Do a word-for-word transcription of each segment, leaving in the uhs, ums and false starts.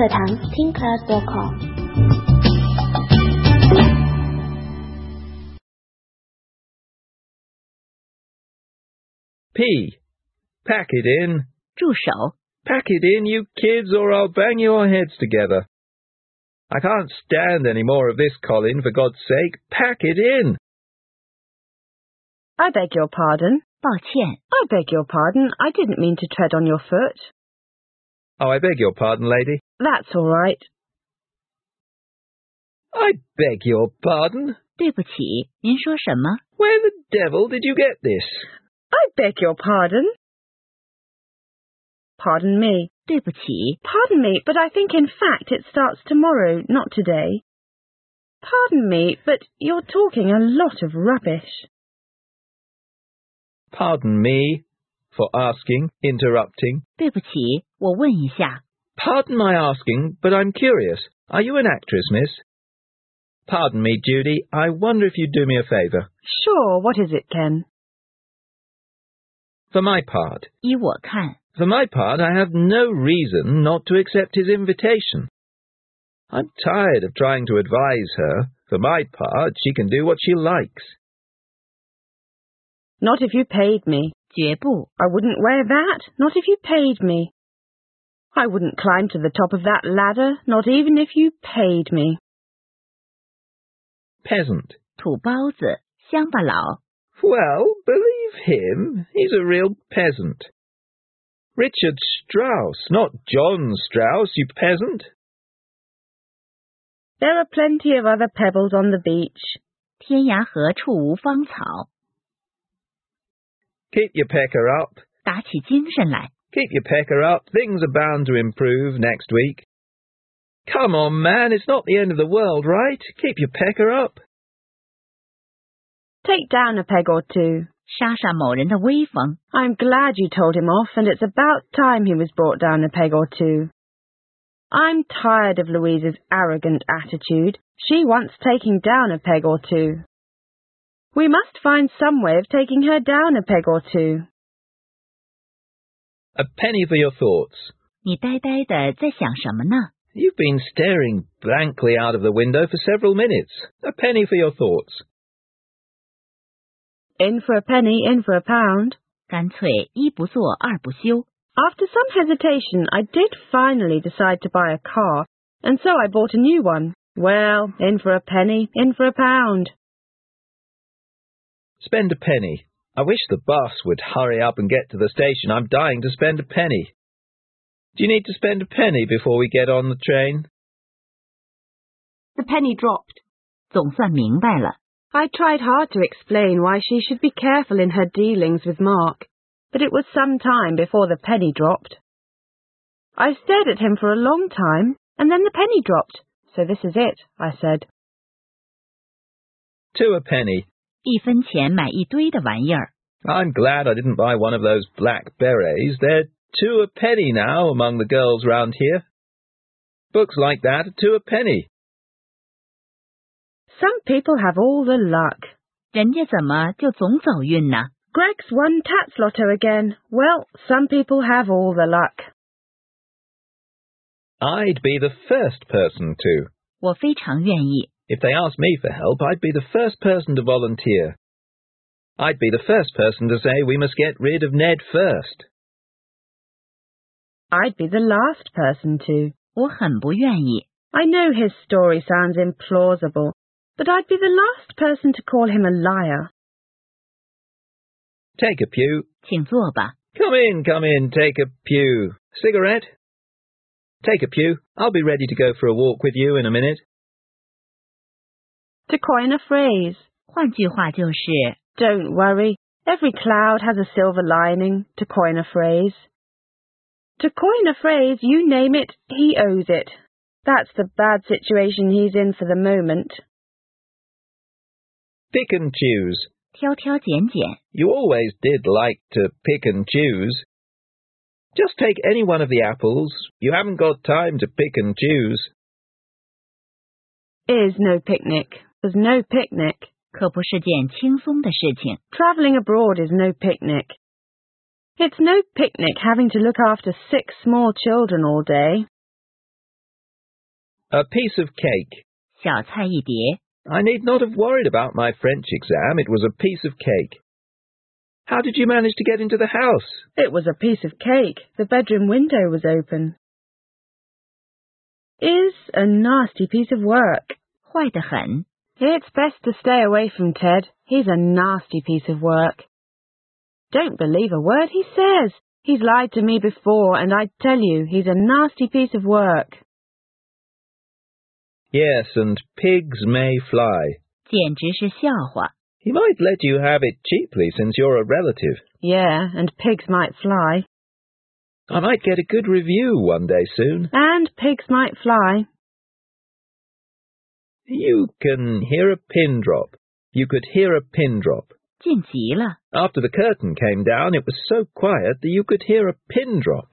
课堂 听 class dot com。 P. Pack it in. 住手 Pack it in, you kids, or I'll bang your heads together. I can't stand any more of this, Colin, for God's sake. Pack it in. I beg your pardon. 抱歉 I beg your pardon. I didn't mean to tread on your foot. Oh, I beg your pardon, lady. That's all right. I beg your pardon? 对不起您说什么 Where the devil did you get this? I beg your pardon. Pardon me. 对不起 Pardon me, but I think in fact it starts tomorrow, not today. Pardon me, but you're talking a lot of rubbish. Pardon me for asking, interrupting. 对不起我问一下 Pardon my asking, but I'm curious. Are you an actress, miss? Pardon me, Judy. I wonder if you'd do me a favour. Sure, what is it, Ken? For my part, 依我看 For my part, I have no reason not to accept his invitation. I'm tired of trying to advise her. For my part, she can do what she likes. Not if you paid me. 绝不 I wouldn't wear that, not if you paid me. I wouldn't climb to the top of that ladder, not even if you paid me. Peasant. 土包子乡巴佬 Well, believe him. He's a real peasant. Richard Strauss, not John Strauss, you peasant. There are plenty of other pebbles on the beach. 天涯何处无芳草 Keep your pecker up. 打起精神来 Keep your pecker up. Things are bound to improve next week. Come on, man. It's not the end of the world, right? Keep your pecker up. Take down a peg or two. 杀杀某人的威风 I'm glad you told him off, and it's about time he was brought down a peg or two. I'm tired of Louise's arrogant attitude. She wants taking down a peg or two. We must find some way of taking her down a peg or two. A penny for your thoughts. 你呆呆的在想什么呢 You've been staring blankly out of the window for several minutes. A penny for your thoughts. In for a penny, in for a pound. 干脆一不做二不休 After some hesitation, I did finally decide to buy a car, and so I bought a new one. Well, in for a penny, in for a pound. Spend a penny. I wish the bus would hurry up and get to the station. I'm dying to spend a penny. Do you need to spend a penny before we get on the train? The penny dropped. 总算明白了 I tried hard to explain why she should be careful in her dealings with Mark, but it was some time before the penny dropped. I stared at him for a long time, and then the penny dropped. So this is it, I said. Two a penny. 一分钱买一堆的玩意儿 I'm glad I didn't buy one of those black berets. They're two a penny now among the girls round here. Books like that are two a penny. Some people have all the luck. 人家怎么就总走运呢 Greg's won Tatzlotto again. Well, some people have all the luck. I'd be the first person to. 我非常愿意 If they asked me for help, I'd be the first person to volunteer. I'd be the first person to say we must get rid of Ned first. I'd be the last person to. 我很不愿意 I know his story sounds implausible, but I'd be the last person to call him a liar. Take a pew. 请坐吧 Come in, come in, take a pew. Cigarette? Take a pew. I'll be ready to go for a walk with you in a minute. To coin a phrase, 换句话就是 don't worry, every cloud has a silver lining, to coin a phrase. To coin a phrase, you name it, he owes it. That's the bad situation he's in for the moment. Pick and choose. 挑挑拣拣 You always did like to pick and choose. Just take any one of the apples. You haven't got time to pick and choose. Is no picnic. There's no picnic. 可不是件轻松的事情 Travelling abroad is no picnic. It's no picnic having to look after six small children all day. A piece of cake. 小菜一碟。 I need not have worried about my French exam. It was a piece of cake. How did you manage to get into the house? It was a piece of cake. The bedroom window was open. Is a nasty piece of work. 坏得很。 It's best to stay away from Ted. He's a nasty piece of work. Don't believe a word he says. He's lied to me before, and I tell you, he's a nasty piece of work. Yes, and pigs may fly. 简直是笑话。 He might let you have it cheaply since you're a relative. Yeah, and pigs might fly. I might get a good review one day soon. And pigs might fly. You can hear a pin drop. You could hear a pin drop. 近极了。 After the curtain came down, it was so quiet that you could hear a pin drop.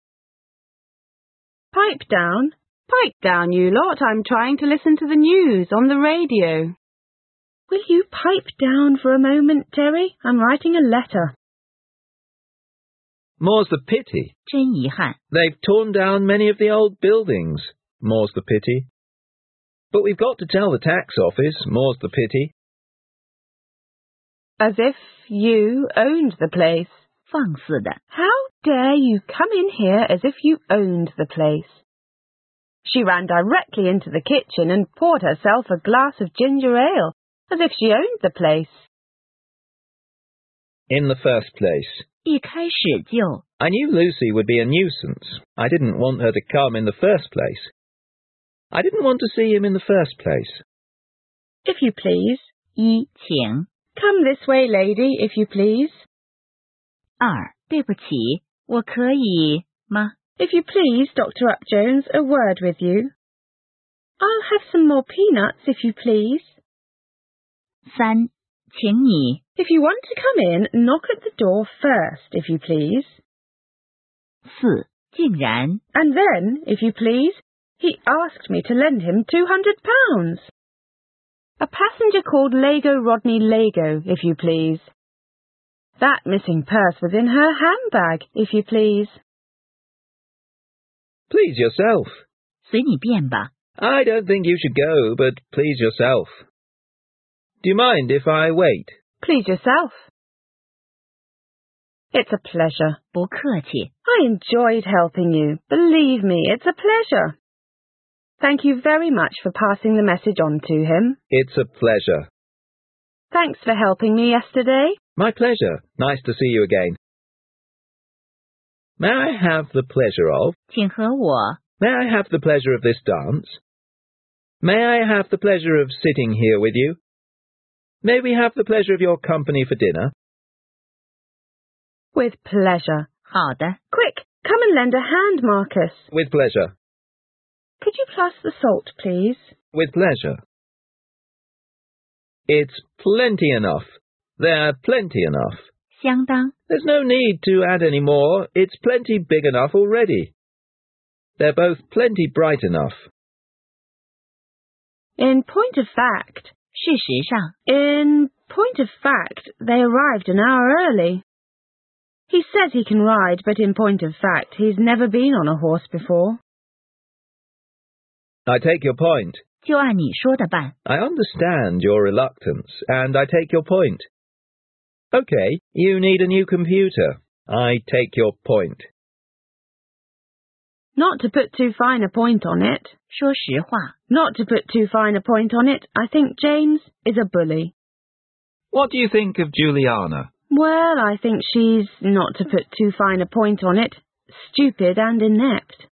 Pipe down. Pipe down, you lot. I'm trying to listen to the news on the radio. Will you pipe down for a moment, Terry? I'm writing a letter. More's the pity. 真遗憾。 They've torn down many of the old buildings. More's the pity. But we've got to tell the tax office. More's the pity. As if you owned the place. 放肆的。 How dare you come in here as if you owned the place? She ran directly into the kitchen and poured herself a glass of ginger ale, as if she owned the place. In the first place, 一开始就 I knew Lucy would be a nuisance. I didn't want her to come in the first place. I didn't want to see him in the first place. If you please. 一请 Come this way, lady, if you please. 二对不起，我可以吗？ If you please, Doctor Upjones, a word with you. I'll have some more peanuts, if you please. 三请你 If you want to come in, knock at the door first, if you please. 四竟然 And then, if you please, he asked me to lend him two hundred pounds. A passenger called Lego Rodney Lego, if you please. That missing purse was in her handbag, if you please. Please yourself. 随你便吧。 I don't think you should go, but please yourself. Do you mind if I wait? Please yourself. It's a pleasure. 不客气。 I enjoyed helping you. Believe me, it's a pleasure. Thank you very much for passing the message on to him. It's a pleasure. Thanks for helping me yesterday. My pleasure. Nice to see you again. May I have the pleasure of? 请和我 May I have the pleasure of this dance? May I have the pleasure of sitting here with you? May we have the pleasure of your company for dinner? With pleasure. 好的。 Quick, come and lend a hand, Marcus. With pleasure. Could you pass the salt, please? With pleasure. It's plenty enough. They're plenty enough. 相当 There's no need to add any more. It's plenty big enough already. They're both plenty bright enough. In point of fact, 事实上 in point of fact, they arrived an hour early. He says he can ride, but in point of fact, he's never been on a horse before. I take your point. 就按你说的办。 I understand your reluctance, and I take your point. Okay, you need a new computer. I take your point. Not to put too fine a point on it, 说实话， not to put too fine a point on it, I think James is a bully. What do you think of Juliana? Well, I think she's, not to put too fine a point on it, stupid and inept.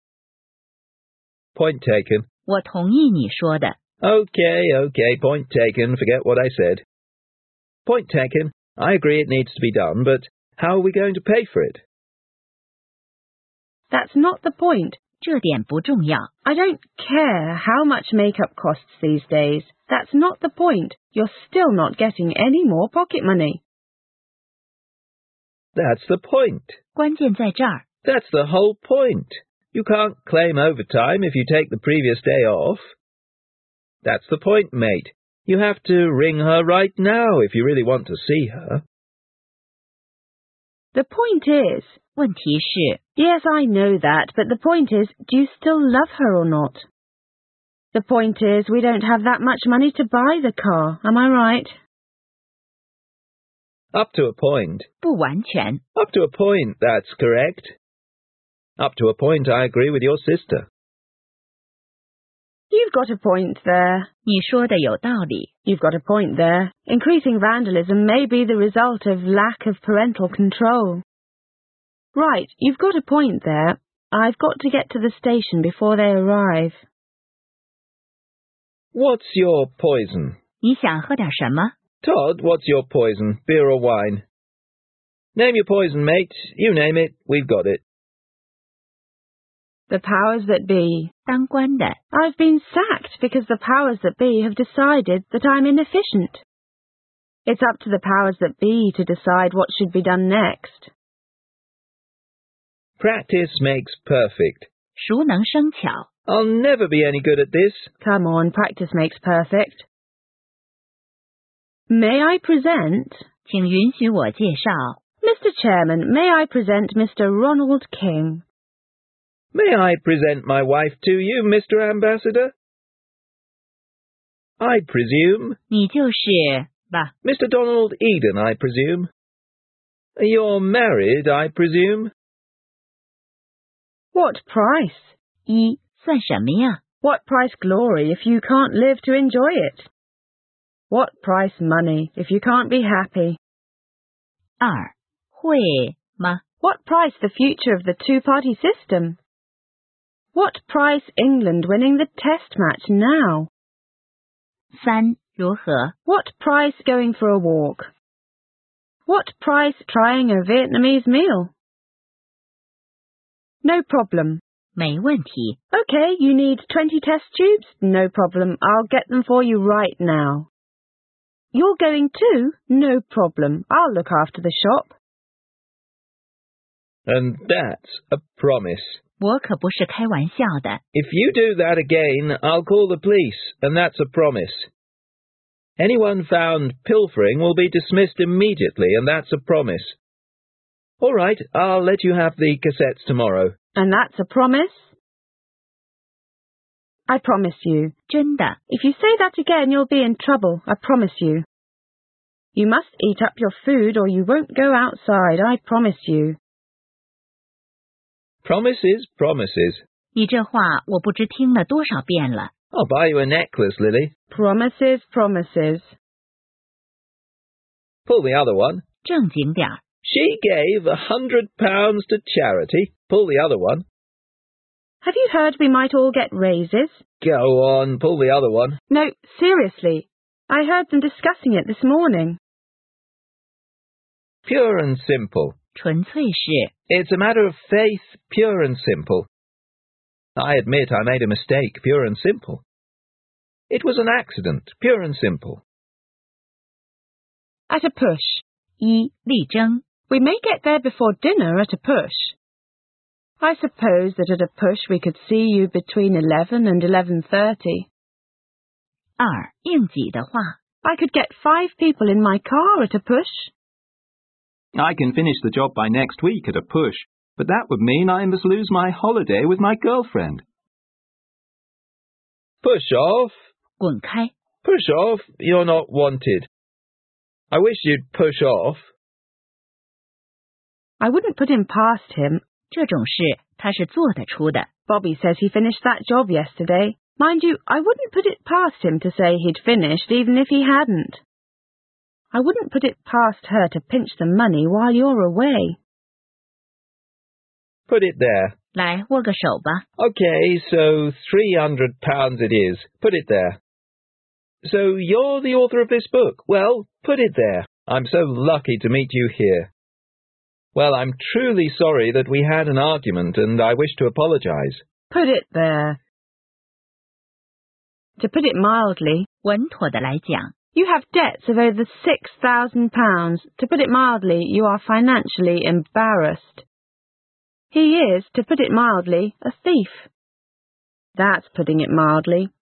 Point taken. 我同意你说的。 Okay, okay, point taken. Forget what I said. Point taken. I agree it needs to be done, but how are we going to pay for it? That's not the point. 这点不重要。 I don't care how much makeup costs these days. That's not the point. You're still not getting any more pocket money. That's the point. 关键在这儿。 That's the whole point. You can't claim overtime if you take the previous day off. That's the point, mate. You have to ring her right now if you really want to see her. The point is... 问题是， Yes, I know that, but the point is, do you still love her or not? The point is, we don't have that much money to buy the car, am I right? Up to a point. 不完全。 Up to a point, that's correct. Up to a point, I agree with your sister. You've got a point there. 你说的有道理。 You've got a point there. Increasing vandalism may be the result of lack of parental control. Right, you've got a point there. I've got to get to the station before they arrive. What's your poison? 你想喝点什么？ Todd, what's your poison? Beer or wine? Name your poison, mate. You name it, we've got it. The powers that be. 当官的。 I've been sacked because the powers that be have decided that I'm inefficient. It's up to the powers that be to decide what should be done next. Practice makes perfect. 熟能生巧。 I'll never be any good at this. Come on, practice makes perfect. May I present? 请允许我介绍。 Mister Chairman, may I present Mister Ronald King? May I present my wife to you, Mister Ambassador? I presume. 你就是吧？ Mister Donald Eden, I presume. You're married, I presume. What price? 一算什么呀？ What price glory if you can't live to enjoy it? What price money if you can't be happy? 二会吗？ What price the future of the two-party system? What price England winning the test match now? 三如何？ What price going for a walk? What price trying a Vietnamese meal? No problem. 没问题。 Okay, you need twenty test tubes? No problem. I'll get them for you right now. You're going too? No problem. I'll look after the shop. And that's a promise. 我可不是开玩笑的。 If you do that again, I'll call the police, and that's a promise. Anyone found pilfering will be dismissed immediately, and that's a promise. All right, I'll let you have the cassettes tomorrow. And that's a promise? I promise you. 真的。 If you say that again, you'll be in trouble. I promise you. You must eat up your food or you won't go outside. I promise you. Promises, promises. 你这话我不知听了多少遍了。 I'll buy you a necklace, Lily. Promises, promises. Pull the other one. 正经点儿。 She gave a hundred pounds to charity. Pull the other one. Have you heard we might all get raises? Go on, pull the other one. No, seriously. I heard them discussing it this morning. Pure and simple. 纯粹是。 It's a matter of faith, pure and simple. I admit I made a mistake, pure and simple. It was an accident, pure and simple. At a push. 一力争。 We may get there before dinner at a push. I suppose that at a push we could see you between eleven and eleven thirty. 二硬挤的话。 I could get five people in my car at a push. I can finish the job by next week at a push, but that would mean I must lose my holiday with my girlfriend. Push off. 滚开。 Push off. You're not wanted. I wish you'd push off. I wouldn't put him past him. 这种事他是做得出的。 Bobby says he finished that job yesterday. Mind you, I wouldn't put it past him to say he'd finished even if he hadn't. I wouldn't put it past her to pinch the money while you're away. Put it there. 来，握个手吧。 Okay, so three hundred pounds it is. Put it there. So you're the author of this book? Well, put it there. I'm so lucky to meet you here. Well, I'm truly sorry that we had an argument, and I wish to apologize. Put it there. To put it mildly, 稳妥的来讲， you have debts of over six thousand pounds. To put it mildly, you are financially embarrassed. He is, to put it mildly, a thief. That's putting it mildly.